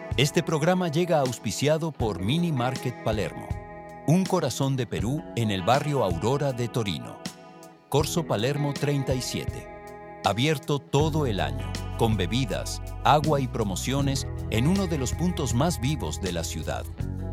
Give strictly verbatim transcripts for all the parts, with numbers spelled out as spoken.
Este programa llega auspiciado por Mini Market Palermo, un corazón de Perú en el barrio Aurora de Torino. Corso Palermo treinta y siete. Abierto todo el año, con bebidas, agua y promociones en uno de los puntos más vivos de la ciudad.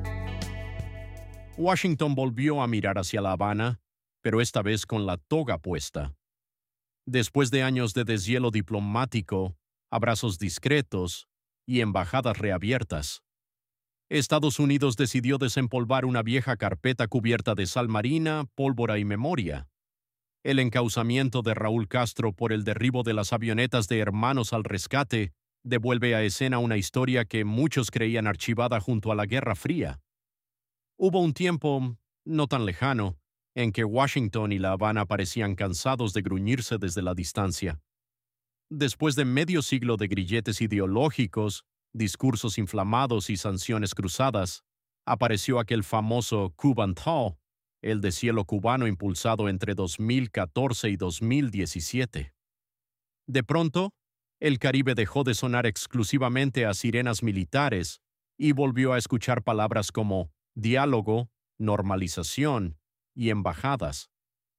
Washington volvió a mirar hacia La Habana, pero esta vez con la toga puesta. Después de años de deshielo diplomático, abrazos discretos y embajadas reabiertas, Estados Unidos decidió desempolvar una vieja carpeta cubierta de sal marina, pólvora y memoria. El encauzamiento de Raúl Castro por el derribo de las avionetas de Hermanos al Rescate devuelve a escena una historia que muchos creían archivada junto a la Guerra Fría. Hubo un tiempo, no tan lejano, en que Washington y La Habana parecían cansados de gruñirse desde la distancia. Después de medio siglo de grilletes ideológicos, discursos inflamados y sanciones cruzadas, apareció aquel famoso Cuban Thaw, el deshielo cubano impulsado entre dos mil catorce y dos mil diecisiete. De pronto, el Caribe dejó de sonar exclusivamente a sirenas militares y volvió a escuchar palabras como diálogo, normalización y embajadas.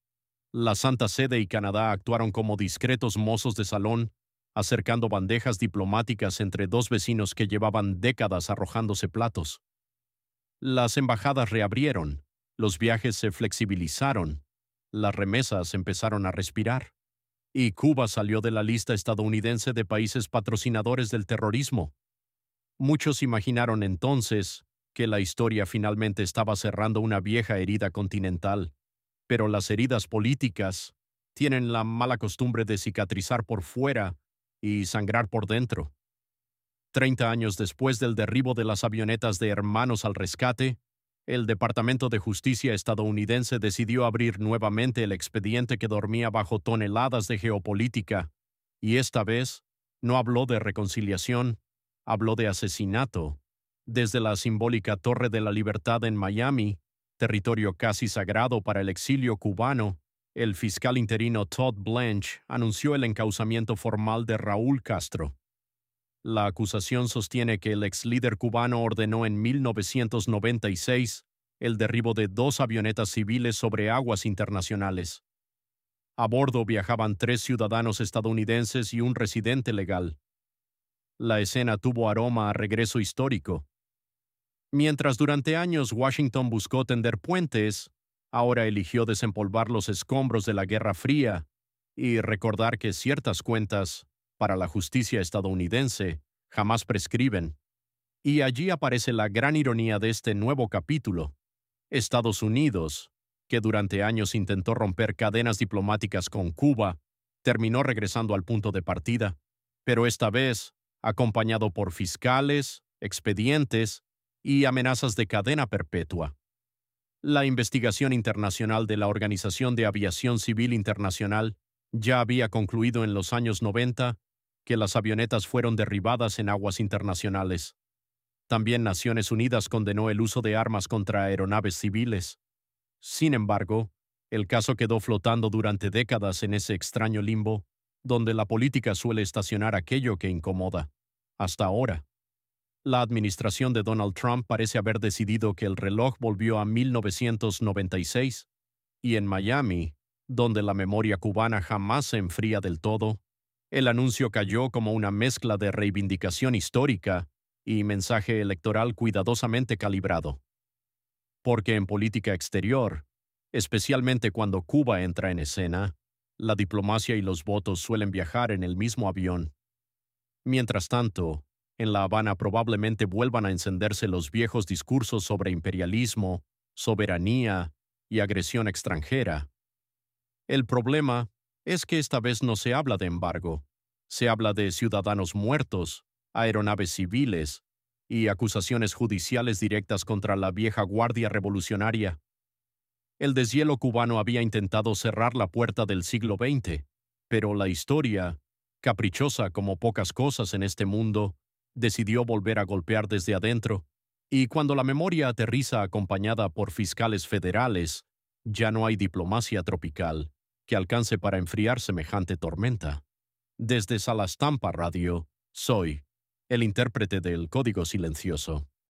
La Santa Sede y Canadá actuaron como discretos mozos de salón, acercando bandejas diplomáticas entre dos vecinos que llevaban décadas arrojándose platos. Las embajadas reabrieron, los viajes se flexibilizaron, las remesas empezaron a respirar, y Cuba salió de la lista estadounidense de países patrocinadores del terrorismo. Muchos imaginaron entonces que la historia finalmente estaba cerrando una vieja herida continental, pero las heridas políticas tienen la mala costumbre de cicatrizar por fuera y sangrar por dentro. Treinta años después del derribo de las avionetas de Hermanos al Rescate, el Departamento de Justicia estadounidense decidió abrir nuevamente el expediente que dormía bajo toneladas de geopolítica, y esta vez no habló de reconciliación, habló de asesinato. Desde la simbólica Torre de la Libertad en Miami, territorio casi sagrado para el exilio cubano, el fiscal interino Todd Blanche anunció el encauzamiento formal de Raúl Castro. La acusación sostiene que el ex líder cubano ordenó en mil novecientos noventa y seis el derribo de dos avionetas civiles sobre aguas internacionales. A bordo viajaban tres ciudadanos estadounidenses y un residente legal. La escena tuvo aroma a regreso histórico. Mientras durante años Washington buscó tender puentes, ahora eligió desempolvar los escombros de la Guerra Fría y recordar que ciertas cuentas, para la justicia estadounidense, jamás prescriben. Y allí aparece la gran ironía de este nuevo capítulo. Estados Unidos, que durante años intentó romper cadenas diplomáticas con Cuba, terminó regresando al punto de partida, pero esta vez acompañado por fiscales, expedientes y amenazas de cadena perpetua. La investigación internacional de la Organización de Aviación Civil Internacional ya había concluido en los años noventa que las avionetas fueron derribadas en aguas internacionales. También Naciones Unidas condenó el uso de armas contra aeronaves civiles. Sin embargo, el caso quedó flotando durante décadas en ese extraño limbo, donde la política suele estacionar aquello que incomoda. Hasta ahora. La administración de Donald Trump parece haber decidido que el reloj volvió a mil novecientos noventa y seis, y en Miami, donde la memoria cubana jamás se enfría del todo, el anuncio cayó como una mezcla de reivindicación histórica y mensaje electoral cuidadosamente calibrado. Porque en política exterior, especialmente cuando Cuba entra en escena, la diplomacia y los votos suelen viajar en el mismo avión. Mientras tanto, en La Habana probablemente vuelvan a encenderse los viejos discursos sobre imperialismo, soberanía y agresión extranjera. El problema es que esta vez no se habla de embargo, se habla de ciudadanos muertos, aeronaves civiles y acusaciones judiciales directas contra la vieja guardia revolucionaria. El deshielo cubano había intentado cerrar la puerta del siglo veinte, pero la historia, caprichosa como pocas cosas en este mundo, decidió volver a golpear desde adentro, y cuando la memoria aterriza acompañada por fiscales federales, ya no hay diplomacia tropical que alcance para enfriar semejante tormenta. Desde Salas Tampa Radio, soy el intérprete del código silencioso.